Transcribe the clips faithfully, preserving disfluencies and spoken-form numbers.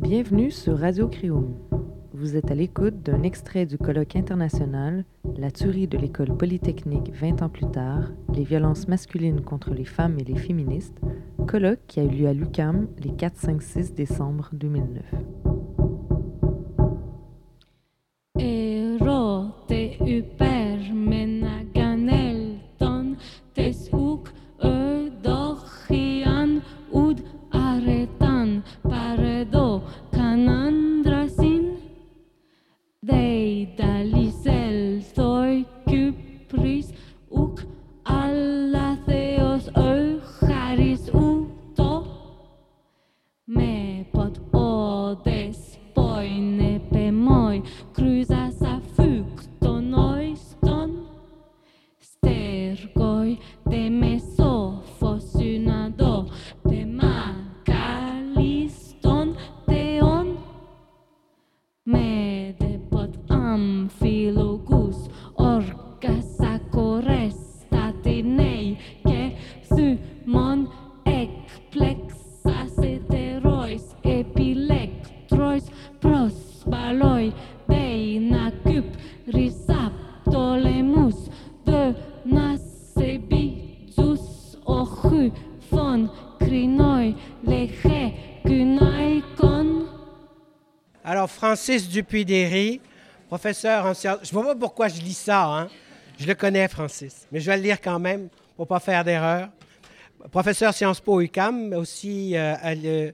Bienvenue sur Radio Créum. Vous êtes à l'écoute d'un extrait du colloque international « La tuerie de l'école polytechnique vingt ans plus tard, les violences masculines contre les femmes et les féministes », colloque qui a eu lieu à l'U Q A M les quatre, cinq, six décembre deux mille neuf. Alors, Francis Dupuis-Déry, professeur en sciences... Je ne vois pas pourquoi je lis ça, hein? Je le connais, Francis, mais je vais le lire quand même pour ne pas faire d'erreur. Professeur Sciences Po U Q A M, mais aussi euh, à le,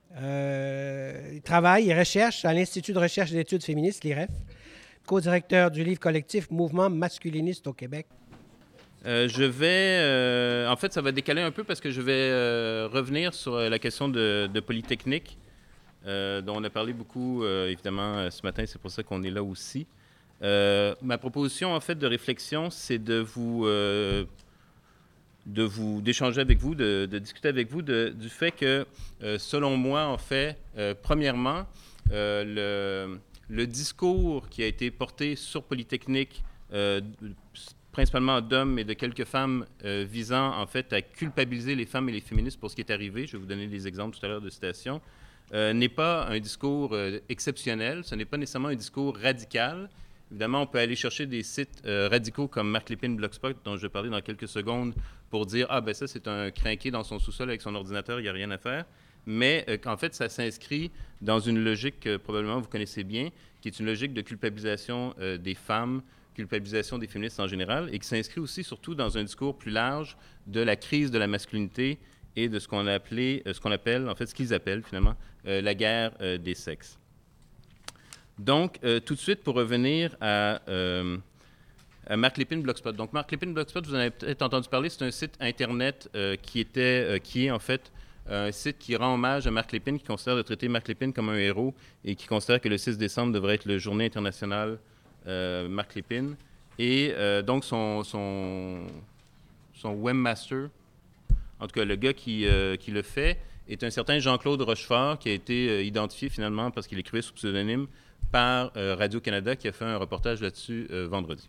euh, il travaille et recherche à l'Institut de recherche et d'études féministes, l'I R E F, co-directeur du livre collectif Mouvement masculiniste au Québec. Euh, je vais... Euh, en fait, ça va décaler un peu parce que je vais euh, revenir sur la question de, de Polytechnique. Euh, dont on a parlé beaucoup, euh, évidemment, euh, ce matin, c'est pour ça qu'on est là aussi. Euh, ma proposition, en fait, de réflexion, c'est de vous, euh, de vous, d'échanger avec vous, de, de discuter avec vous de, du fait que, euh, selon moi, en fait, euh, premièrement, euh, le, le discours qui a été porté sur Polytechnique, euh, principalement d'hommes et de quelques femmes, euh, visant, en fait, à culpabiliser les femmes et les féministes pour ce qui est arrivé, je vais vous donner des exemples tout à l'heure de citations, Euh, n'est pas un discours euh, exceptionnel, ce n'est pas nécessairement un discours radical. Évidemment, on peut aller chercher des sites euh, radicaux comme Marc Lépine Blogspot, dont je vais parler dans quelques secondes, pour dire « Ah, ben ça, c'est un crinqué dans son sous-sol avec son ordinateur, il n'y a rien à faire ». Mais euh, qu'en fait, ça s'inscrit dans une logique que probablement vous connaissez bien, qui est une logique de culpabilisation euh, des femmes, culpabilisation des féministes en général, et qui s'inscrit aussi surtout dans un discours plus large de la crise de la masculinité et de ce qu'on a appelé, euh, ce qu'on appelle, en fait, ce qu'ils appellent finalement, euh, la guerre euh, des sexes. Donc, euh, tout de suite, pour revenir à, euh, à Marc Lépine Blogspot. Donc, Marc Lépine Blogspot, vous en avez peut-être entendu parler, c'est un site Internet euh, qui, était, euh, qui est en fait un site qui rend hommage à Marc Lépine, qui considère de traiter Marc Lépine comme un héros et qui considère que le six décembre devrait être le journée internationale euh, Marc Lépine. Et euh, donc, son, son, son webmaster, en tout cas, le gars qui, euh, qui le fait est un certain Jean-Claude Rochefort, qui a été euh, identifié finalement parce qu'il écrivait sous pseudonyme par euh, Radio-Canada, qui a fait un reportage là-dessus euh, vendredi.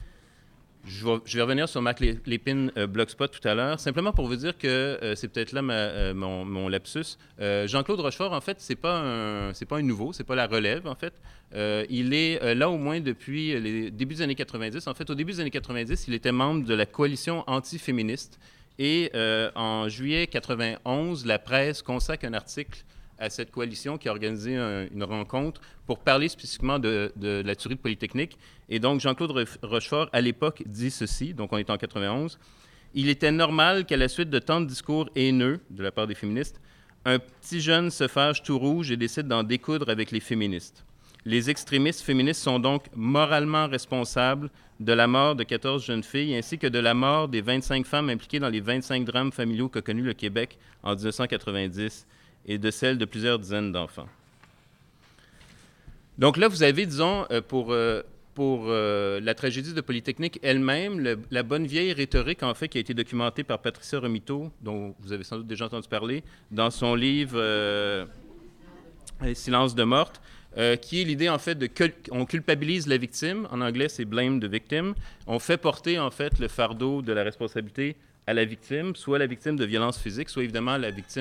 Je vais, je vais revenir sur Marc Lépine euh, Blogspot tout à l'heure, simplement pour vous dire que euh, c'est peut-être là ma, euh, mon, mon lapsus. Euh, Jean-Claude Rochefort, en fait, c'est pas un, c'est pas un nouveau, c'est pas la relève, en fait. Euh, il est euh, là au moins depuis les débuts des années quatre-vingt-dix. En fait, au début des années quatre-vingt-dix, il était membre de la coalition anti-féministe. Et euh, en juillet quatre-vingt-onze, la presse consacre un article à cette coalition qui a organisé un, une rencontre pour parler spécifiquement de, de la tuerie de Polytechnique. Et donc, Jean-Claude Rochefort, à l'époque, dit ceci, donc on est en quatre-vingt-onze, « Il était normal qu'à la suite de tant de discours haineux de la part des féministes, un petit jeune se fâche tout rouge et décide d'en découdre avec les féministes. Les extrémistes féministes sont donc moralement responsables de la mort de quatorze jeunes filles ainsi que de la mort des vingt-cinq femmes impliquées dans les vingt-cinq drames familiaux qu'a connus le Québec en dix-neuf cent quatre-vingt-dix et de celles de plusieurs dizaines d'enfants. » Donc là, vous avez, disons, pour, pour la tragédie de Polytechnique elle-même, le, la bonne vieille rhétorique, en fait, qui a été documentée par Patricia Romito, dont vous avez sans doute déjà entendu parler, dans son livre euh, « Silence de morte », Euh, qui est l'idée, en fait, de cul- on culpabilise la victime. En anglais, c'est « blame the victim ». On fait porter, en fait, le fardeau de la responsabilité à la victime, soit la victime de violences physiques, soit évidemment la victime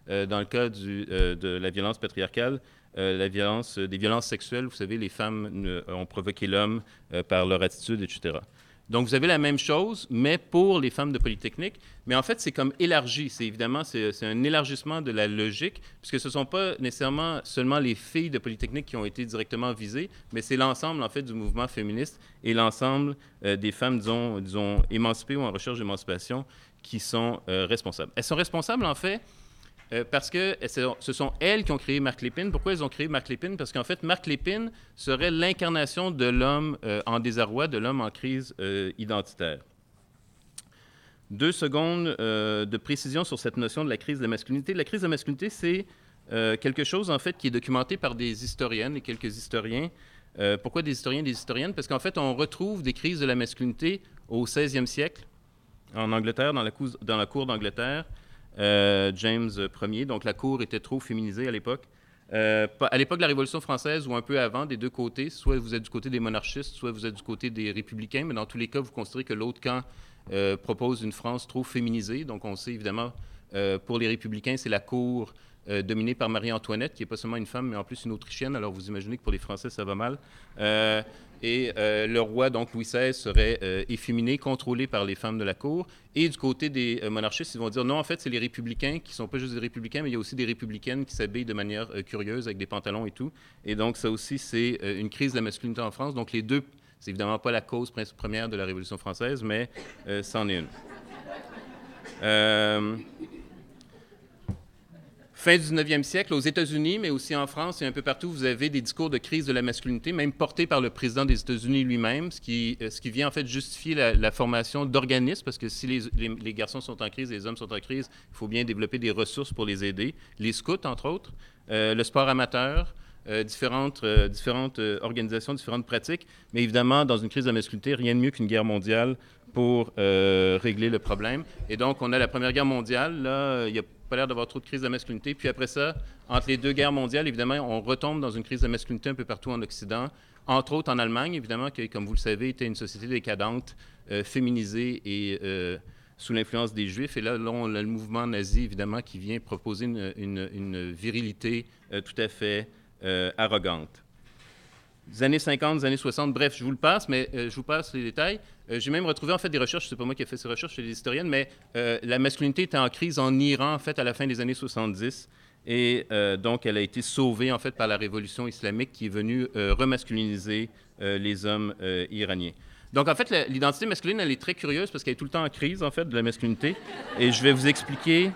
euh, dans le cas du, euh, de la violence patriarcale, euh, la violence, euh, des violences sexuelles, vous savez, les femmes euh, ont provoqué l'homme euh, par leur attitude, et cetera. Donc, vous avez la même chose, mais pour les femmes de Polytechnique. Mais en fait, c'est comme élargi. C'est évidemment, c'est, c'est un élargissement de la logique, puisque ce ne sont pas nécessairement seulement les filles de Polytechnique qui ont été directement visées, mais c'est l'ensemble, en fait, du mouvement féministe et l'ensemble euh, des femmes, disons, disons, émancipées ou en recherche d'émancipation qui sont euh, responsables. Elles sont responsables, en fait, Euh, parce que ce sont elles qui ont créé Marc Lépine. Pourquoi elles ont créé Marc Lépine? Parce qu'en fait, Marc Lépine serait l'incarnation de l'homme euh, en désarroi, de l'homme en crise euh, identitaire. Deux secondes euh, de précision sur cette notion de la crise de la masculinité. La crise de la masculinité, c'est euh, quelque chose, en fait, qui est documenté par des historiennes et quelques historiens. Euh, pourquoi des historiens et des historiennes? Parce qu'en fait, on retrouve des crises de la masculinité au seizième siècle, en Angleterre, dans la, cou- dans la cour d'Angleterre. Euh, James Ier, donc la cour était trop féminisée à l'époque. Euh, à l'époque de la Révolution française ou un peu avant, des deux côtés, soit vous êtes du côté des monarchistes, soit vous êtes du côté des républicains, mais dans tous les cas, vous considérez que l'autre camp euh, propose une France trop féminisée. Donc on sait évidemment, euh, pour les républicains, c'est la cour euh, dominée par Marie-Antoinette, qui n'est pas seulement une femme, mais en plus une Autrichienne. Alors vous imaginez que pour les Français, ça va mal. Euh, Et euh, le roi, donc Louis seize, serait euh, efféminé, contrôlé par les femmes de la cour. Et du côté des euh, monarchistes, ils vont dire non, en fait, c'est les républicains qui ne sont pas juste des républicains, mais il y a aussi des républicaines qui s'habillent de manière euh, curieuse avec des pantalons et tout. Et donc, ça aussi, c'est euh, une crise de la masculinité en France. Donc, les deux, c'est évidemment pas la cause première de la Révolution française, mais euh, c'en est une. Euh, Fin du dix-neuvième siècle, aux États-Unis, mais aussi en France et un peu partout, vous avez des discours de crise de la masculinité, même portés par le président des États-Unis lui-même, ce qui, ce qui vient en fait justifier la, la formation d'organismes, parce que si les, les, les garçons sont en crise, les hommes sont en crise, il faut bien développer des ressources pour les aider. Les scouts, entre autres, euh, le sport amateur, euh, différentes, euh, différentes euh, organisations, différentes pratiques, mais évidemment, dans une crise de la masculinité, rien de mieux qu'une guerre mondiale pour euh, régler le problème. Et donc, on a la Première Guerre mondiale, là, il y a pas l'air d'avoir trop de crise de masculinité. Puis après ça, entre les deux guerres mondiales, évidemment, on retombe dans une crise de masculinité un peu partout en Occident, entre autres en Allemagne, évidemment, qui, comme vous le savez, était une société décadente, euh, féminisée et euh, sous l'influence des Juifs. Et là, là, on a le mouvement nazi, évidemment, qui vient proposer une, une, une virilité euh, tout à fait euh, arrogante. Des années cinquante, des années soixante, bref, je vous le passe, mais euh, je vous passe les détails. Euh, j'ai même retrouvé, en fait, des recherches, c'est pas moi qui ai fait ces recherches, c'est les historiennes, mais euh, la masculinité était en crise en Iran, en fait, à la fin des années soixante-dix, et euh, donc elle a été sauvée, en fait, par la révolution islamique qui est venue euh, remasculiniser euh, les hommes euh, iraniens. Donc, en fait, la, l'identité masculine, elle est très curieuse parce qu'elle est tout le temps en crise, en fait, de la masculinité, et je vais vous expliquer,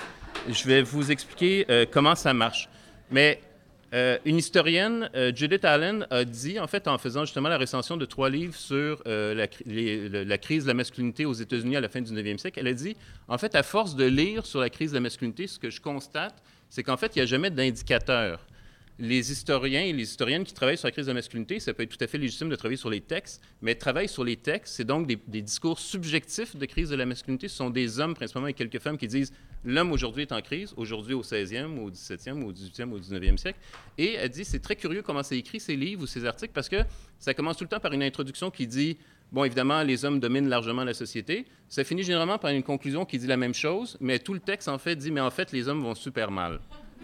je vais vous expliquer euh, comment ça marche. Mais Euh, une historienne, euh, Judith Allen, a dit, en fait, en faisant justement la recension de trois livres sur euh, la, les, la crise de la masculinité aux États-Unis à la fin du dix-neuvième siècle, elle a dit, en fait, à force de lire sur la crise de la masculinité, ce que je constate, c'est qu'en fait, il n'y a jamais d'indicateur. Les historiens et les historiennes qui travaillent sur la crise de la masculinité, ça peut être tout à fait légitime de travailler sur les textes, mais travailler sur les textes, c'est donc des, des discours subjectifs de crise de la masculinité. Ce sont des hommes, principalement, et quelques femmes qui disent « l'homme aujourd'hui est en crise, aujourd'hui au seizième, au dix-septième, au dix-huitième, au dix-neuvième siècle ». Et elle dit « c'est très curieux comment c'est écrit ces livres ou ces articles, parce que ça commence tout le temps par une introduction qui dit « bon, évidemment, les hommes dominent largement la société ». Ça finit généralement par une conclusion qui dit la même chose, mais tout le texte, en fait, dit « mais en fait, les hommes vont super mal ».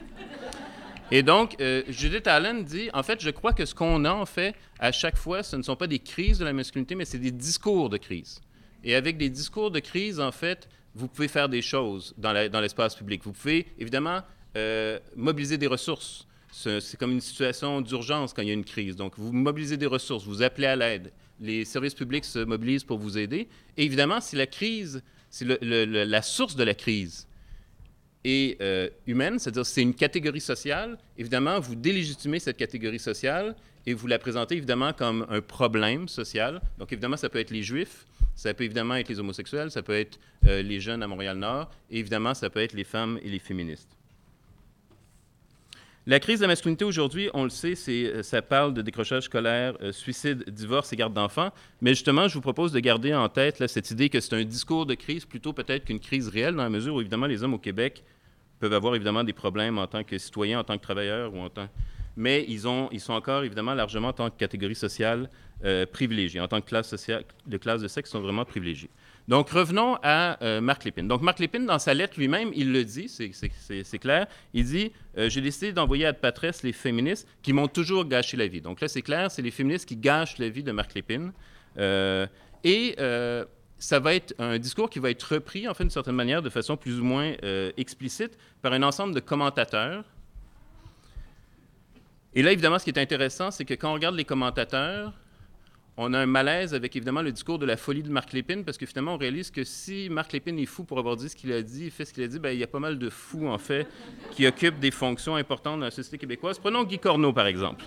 Et donc, euh, Judith Allen dit, en fait, je crois que ce qu'on a, en fait, à chaque fois, ce ne sont pas des crises de la masculinité, mais c'est des discours de crise. Et avec des discours de crise, en fait, vous pouvez faire des choses dans, la, dans l'espace public. Vous pouvez, évidemment, euh, mobiliser des ressources. C'est, c'est comme une situation d'urgence quand il y a une crise. Donc, vous mobilisez des ressources, vous appelez à l'aide. Les services publics se mobilisent pour vous aider. Et évidemment, si la crise, c'est le, le, le, la source de la crise et euh, humaine, c'est-à-dire c'est une catégorie sociale, évidemment, vous délégitimez cette catégorie sociale et vous la présentez évidemment comme un problème social. Donc, évidemment, ça peut être les Juifs, ça peut évidemment être les homosexuels, ça peut être euh, les jeunes à Montréal-Nord, et évidemment, ça peut être les femmes et les féministes. La crise de la masculinité aujourd'hui, on le sait, c'est, ça parle de décrochage scolaire, euh, suicide, divorce et garde d'enfants, mais justement, je vous propose de garder en tête là, cette idée que c'est un discours de crise plutôt peut-être qu'une crise réelle, dans la mesure où, évidemment, les hommes au Québec peuvent avoir, évidemment, des problèmes en tant que citoyens, en tant que travailleurs ou en tant mais ils, ont, ils sont encore évidemment largement en tant que catégorie sociale euh, privilégiée. En tant que classe sociale, de classe de sexe, ils sont vraiment privilégiés. Donc, revenons à euh, Marc Lépine. Donc, Marc Lépine, dans sa lettre lui-même, il le dit, c'est clair, il dit euh, « J'ai décidé d'envoyer à Patresse les féministes qui m'ont toujours gâché la vie. » Donc là, c'est clair, c'est les féministes qui gâchent la vie de Marc Lépine. Euh, et euh, ça va être un discours qui va être repris, en fait, d'une certaine manière, de façon plus ou moins euh, explicite, par un ensemble de commentateurs. Et là, évidemment, ce qui est intéressant, c'est que quand on regarde les commentateurs, on a un malaise avec, évidemment, le discours de la folie de Marc Lépine, parce que finalement, on réalise que si Marc Lépine est fou pour avoir dit ce qu'il a dit, fait ce qu'il a dit, bien, il y a pas mal de fous, en fait, qui occupent des fonctions importantes dans la société québécoise. Prenons Guy Corneau, par exemple.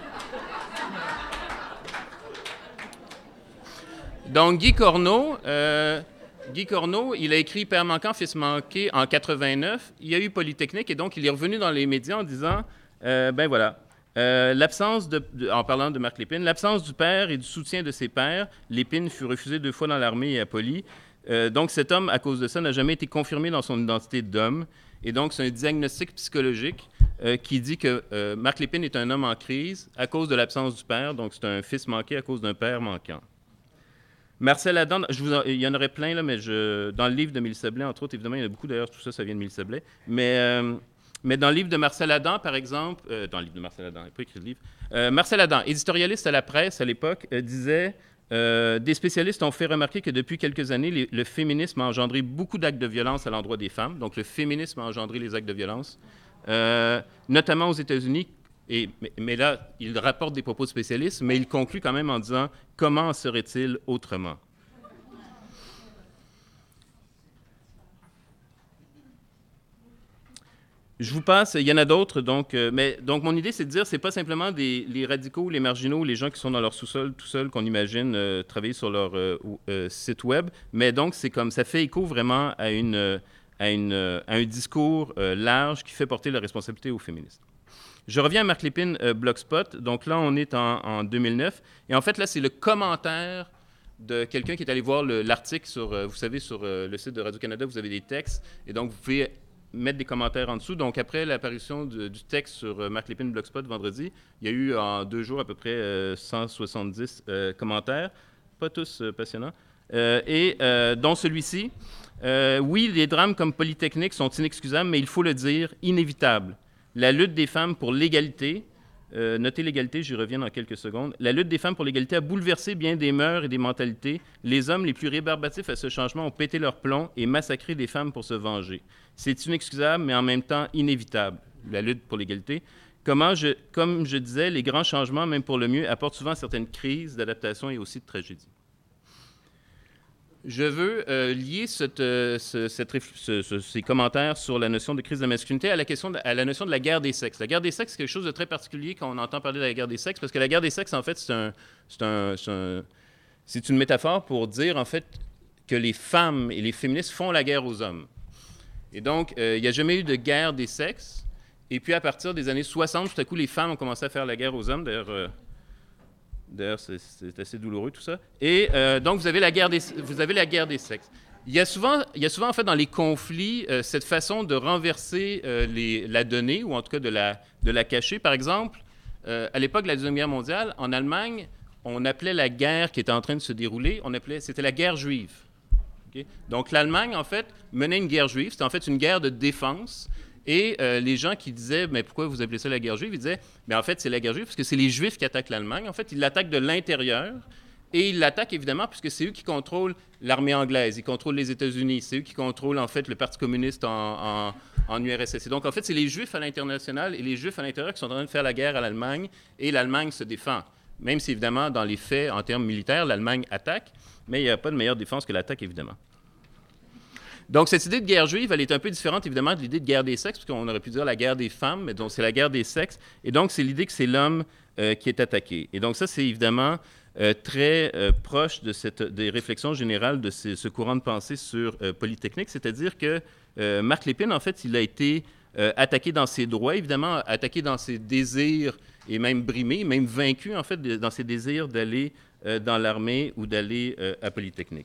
Donc, Guy Corneau, euh, Guy Corneau, il a écrit « Père manquant, fils manqué » en quatre-vingt-neuf. Il y a eu Polytechnique, et donc, il est revenu dans les médias en disant euh, « Ben voilà, Euh, l'absence de, de, en parlant de Marc Lépine, l'absence du père et du soutien de ses pères. Lépine fut refusé deux fois dans l'armée et appoli. Euh, donc, cet homme, à cause de ça, n'a jamais été confirmé dans son identité d'homme. Et donc, c'est un diagnostic psychologique euh, qui dit que euh, Marc Lépine est un homme en crise à cause de l'absence du père. Donc, c'est un fils manqué à cause d'un père manquant. Marcel Adam, je vous en, il y en aurait plein, là, mais je, dans le livre de Mélissa Blais, entre autres, évidemment, il y en a beaucoup, d'ailleurs, tout ça, ça vient de Mélissa Blais. Mais... Euh, Mais dans le livre de Marcel Adam, par exemple, euh, dans le livre de Marcel Adam, il n'a pas écrit le livre, euh, Marcel Adam, éditorialiste à la presse à l'époque, euh, disait euh, « Des spécialistes ont fait remarquer que depuis quelques années, les, le féminisme a engendré beaucoup d'actes de violence à l'endroit des femmes. » Donc, le féminisme a engendré les actes de violence, euh, notamment aux États-Unis. Et, mais, mais là, il rapporte des propos de spécialistes, mais il conclut quand même en disant « Comment en serait-il autrement ?» Je vous passe, il y en a d'autres, donc, euh, mais donc mon idée, c'est de dire, c'est pas simplement des, les radicaux, les marginaux, les gens qui sont dans leur sous-sol tout seuls qu'on imagine euh, travailler sur leur euh, euh, site web, mais donc c'est comme, ça fait écho vraiment à, une, à, une, à un discours euh, large qui fait porter la responsabilité aux féministes. Je reviens à Marc Lépine, euh, Blogspot, donc là, on est en, en deux mille neuf, et en fait, là, c'est le commentaire de quelqu'un qui est allé voir l'article sur, euh, vous savez, sur euh, le site de Radio-Canada, vous avez des textes, et donc vous pouvez mettre des commentaires en dessous. Donc, après l'apparition du texte sur euh, Marc Lépine Blogspot vendredi, il y a eu en deux jours à peu près euh, cent soixante-dix euh, commentaires, pas tous euh, passionnants, euh, et euh, dont celui-ci. Euh, oui, les drames comme Polytechnique sont inexcusables, mais il faut le dire, inévitables. La lutte des femmes pour l'égalité, euh, notez l'égalité, j'y reviens dans quelques secondes, la lutte des femmes pour l'égalité a bouleversé bien des mœurs et des mentalités. Les hommes les plus rébarbatifs à ce changement ont pété leur plomb et massacré des femmes pour se venger. C'est inexcusable, mais en même temps inévitable, la lutte pour l'égalité. Comment je, comme je disais, les grands changements, même pour le mieux, apportent souvent certaines crises d'adaptation et aussi de tragédie. Je veux euh, lier cette, euh, ce, cette, ce, ce, ces commentaires sur la notion de crise de la masculinité à la, question de, à la notion de la guerre des sexes. La guerre des sexes, c'est quelque chose de très particulier quand on entend parler de la guerre des sexes, parce que la guerre des sexes, en fait, c'est un, c'est un, c'est un, c'est une métaphore pour dire, en fait, que les femmes et les féministes font la guerre aux hommes. Et donc, euh, il n'y a jamais eu de guerre des sexes. Et puis, à partir des années soixante, tout à coup, les femmes ont commencé à faire la guerre aux hommes. D'ailleurs, euh, d'ailleurs c'est, c'est assez douloureux, tout ça. Et euh, donc, vous avez, la guerre des, vous avez la guerre des sexes. Il y a souvent, il y a souvent en fait, dans les conflits, euh, cette façon de renverser euh, les, la donnée, ou en tout cas de la, de la cacher. Par exemple, euh, à l'époque de la Deuxième Guerre mondiale, en Allemagne, on appelait la guerre qui était en train de se dérouler, on appelait, c'était la guerre juive. Okay? Donc, l'Allemagne, en fait, menait une guerre juive. C'était en fait une guerre de défense. Et euh, les gens qui disaient « Mais pourquoi vous appelez ça la guerre juive? » Ils disaient « Mais en fait, c'est la guerre juive parce que c'est les Juifs qui attaquent l'Allemagne. En fait, ils l'attaquent de l'intérieur. Et ils l'attaquent, évidemment, puisque c'est eux qui contrôlent l'armée anglaise. Ils contrôlent les États-Unis. C'est eux qui contrôlent, en fait, le Parti communiste en, en, en U R S S. Et donc, en fait, c'est les Juifs à l'international et les Juifs à l'intérieur qui sont en train de faire la guerre à l'Allemagne. Et l'Allemagne se défend. Même si, évidemment, dans les faits, en termes militaires, l'Allemagne attaque. Mais il n'y a pas de meilleure défense que l'attaque, évidemment. Donc, cette idée de guerre juive, elle est un peu différente, évidemment, de l'idée de guerre des sexes, parce qu'on aurait pu dire la guerre des femmes, mais donc c'est la guerre des sexes. Et donc, c'est l'idée que c'est l'homme euh, qui est attaqué. Et donc, ça, c'est évidemment euh, très euh, proche de cette, des réflexions générales de ce, ce courant de pensée sur euh, Polytechnique, c'est-à-dire que euh, Marc Lépine, en fait, il a été euh, attaqué dans ses droits, évidemment, attaqué dans ses désirs, et même brimé, même vaincu, en fait, de, dans ses désirs d'aller euh, dans l'armée ou d'aller euh, à Polytechnique.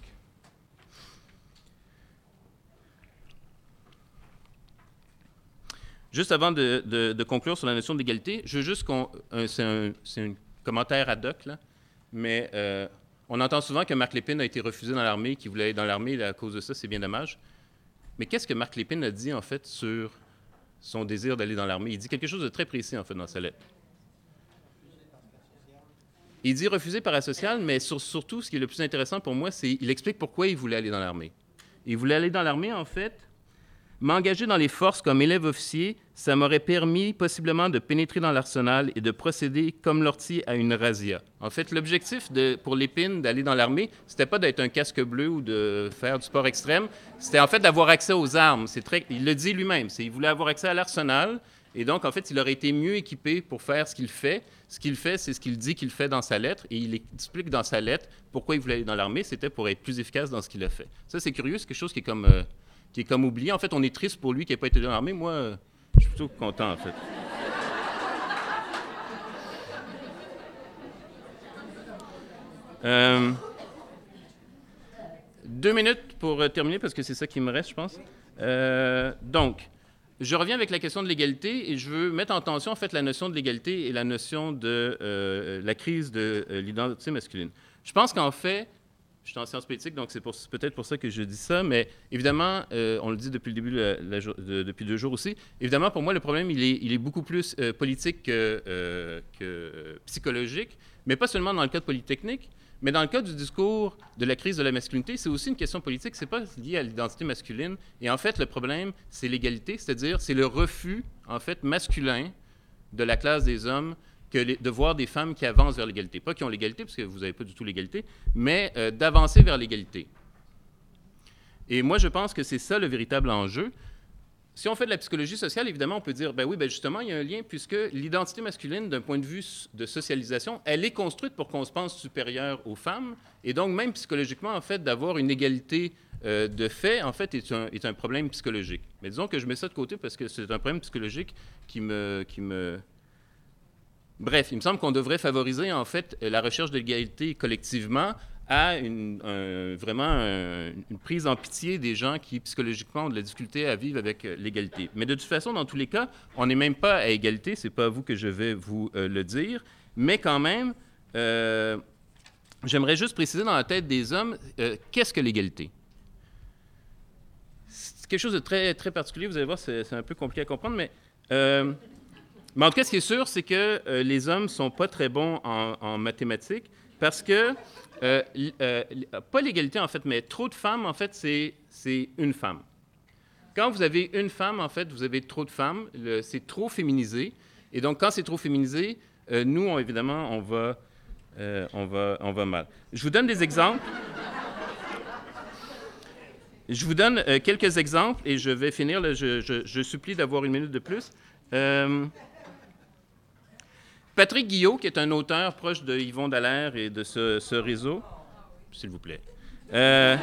Juste avant de, de, de conclure sur la notion d'égalité, je veux juste qu'on... Euh, c'est un, c'est un commentaire ad hoc, là, mais euh, on entend souvent que Marc Lépine a été refusé dans l'armée, qu'il voulait aller dans l'armée, et à cause de ça, c'est bien dommage. Mais qu'est-ce que Marc Lépine a dit, en fait, sur son désir d'aller dans l'armée? Il dit quelque chose de très précis, en fait, dans sa lettre. Il dit refusé par asocial, mais sur, surtout, ce qui est le plus intéressant pour moi, c'est qu'il explique pourquoi il voulait aller dans l'armée. Il voulait aller dans l'armée, en fait. M'engager dans les forces comme élève officier, ça m'aurait permis possiblement de pénétrer dans l'arsenal et de procéder comme Lortie à une razzia. En fait, l'objectif de, pour Lépine d'aller dans l'armée, c'était pas d'être un casque bleu ou de faire du sport extrême, c'était en fait d'avoir accès aux armes. C'est très, il le dit lui-même, c'est, il voulait avoir accès à l'arsenal, et donc en fait, il aurait été mieux équipé pour faire ce qu'il fait. Ce qu'il fait, c'est ce qu'il dit qu'il fait dans sa lettre, et il explique dans sa lettre pourquoi il voulait aller dans l'armée, c'était pour être plus efficace dans ce qu'il a fait. Ça, c'est curieux, c'est quelque chose qui est comme... Euh, qui est comme oublié. En fait, on est triste pour lui qui n'a pas été dans l'armée. Moi, euh, je suis plutôt content, en fait. Euh, deux minutes pour euh, terminer, parce que c'est ça qui me reste, je pense. Euh, donc, je reviens avec la question de l'égalité, et je veux mettre en tension, en fait, la notion de l'égalité et la notion de euh, la crise de euh, l'identité masculine. Je pense qu'en fait, je suis en sciences politiques, donc c'est, c'est peut-être pour ça que je dis ça, mais évidemment, euh, on le dit depuis le début, la, la, de, depuis deux jours aussi, évidemment, pour moi, le problème, il est, il est beaucoup plus euh, politique que, euh, que euh, psychologique, mais pas seulement dans le cas de Polytechnique, mais dans le cas du discours de la crise de la masculinité, c'est aussi une question politique, c'est pas lié à l'identité masculine, et en fait, le problème, c'est l'égalité, c'est-à-dire, c'est le refus, en fait, masculin de la classe des hommes que les, de voir des femmes qui avancent vers l'égalité. Pas qui ont l'égalité, parce que vous n'avez pas du tout l'égalité, mais euh, d'avancer vers l'égalité. Et moi, je pense que c'est ça le véritable enjeu. Si on fait de la psychologie sociale, évidemment, on peut dire, ben oui, ben justement, il y a un lien, puisque l'identité masculine, d'un point de vue de socialisation, elle est construite pour qu'on se pense supérieur aux femmes, et donc même psychologiquement, en fait, d'avoir une égalité euh, de fait, en fait, est un, est un problème psychologique. Mais disons que je mets ça de côté parce que c'est un problème psychologique qui me... Qui me Bref, il me semble qu'on devrait favoriser, en fait, la recherche de l'égalité collectivement à une, un, vraiment un, une prise en pitié des gens qui, psychologiquement, ont de la difficulté à vivre avec l'égalité. Mais de toute façon, dans tous les cas, on n'est même pas à égalité, c'est pas à vous que je vais vous euh, le dire, mais quand même, euh, j'aimerais juste préciser dans la tête des hommes, euh, qu'est-ce que l'égalité? C'est quelque chose de très, très particulier, vous allez voir, c'est, c'est un peu compliqué à comprendre, mais... Euh, Mais en tout cas, ce qui est sûr, c'est que euh, les hommes ne sont pas très bons en, en mathématiques parce que, euh, euh, pas l'égalité en fait, mais trop de femmes, en fait, c'est, c'est une femme. Quand vous avez une femme, en fait, vous avez trop de femmes, le, c'est trop féminisé. Et donc, quand c'est trop féminisé, euh, nous, on, évidemment, on va, euh, on, va, on va mal. Je vous donne des exemples. Je vous donne euh, quelques exemples et je vais finir. Là, je, je, je supplie d'avoir une minute de plus. Euh, Patrick Guillot, qui est un auteur proche de Yvon Dallaire et de ce, ce réseau, s'il vous plaît. Euh,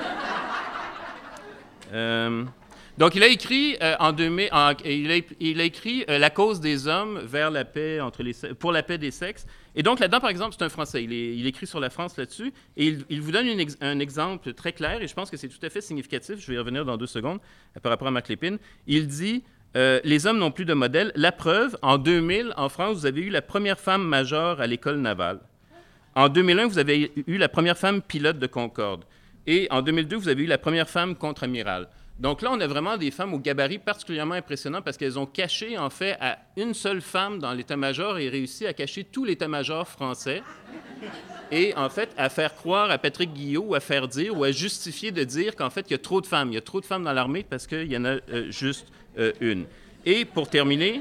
euh, donc, il a écrit euh, en deux mille, en, il a, il a écrit euh, La cause des hommes vers la paix entre les, pour la paix des sexes. Et donc là-dedans, par exemple, c'est un Français. Il, est, il écrit sur la France là-dessus, et il, il vous donne une ex, un exemple très clair, et je pense que c'est tout à fait significatif. Je vais y revenir dans deux secondes par rapport à Marc Lépine. Il dit. Euh, les hommes n'ont plus de modèle. La preuve, en deux mille, en France, vous avez eu la première femme major à l'école navale. En deux mille un, vous avez eu la première femme pilote de Concorde. Et en deux mille deux, vous avez eu la première femme contre-amiral. Donc là, on a vraiment des femmes au gabarit particulièrement impressionnant parce qu'elles ont caché, en fait, à une seule femme dans l'état-major et réussi à cacher tout l'état-major français. Et, en fait, à faire croire à Patrick Guillot ou à faire dire ou à justifier de dire qu'en fait, il y a trop de femmes. Il y a trop de femmes dans l'armée parce qu'il y en a euh, juste euh, une. Et pour terminer,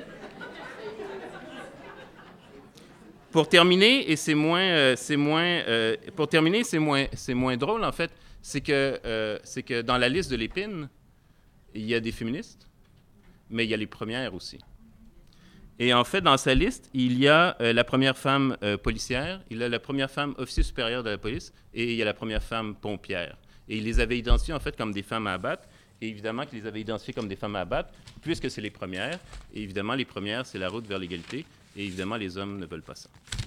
pour terminer, et c'est moins, euh, c'est moins, euh, pour terminer, c'est moins, c'est moins drôle, en fait, c'est que, euh, c'est que dans la liste de Lépine, il y a des féministes, mais il y a les premières aussi. Et en fait, dans sa liste, il y a euh, la première femme euh, policière, il y a la première femme officier supérieur de la police, et il y a la première femme pompière. Et il les avait identifiées, en fait, comme des femmes à abattre, et évidemment qu'il les avait identifiées comme des femmes à abattre, puisque c'est les premières. Et évidemment, les premières, c'est la route vers l'égalité, et évidemment, les hommes ne veulent pas ça.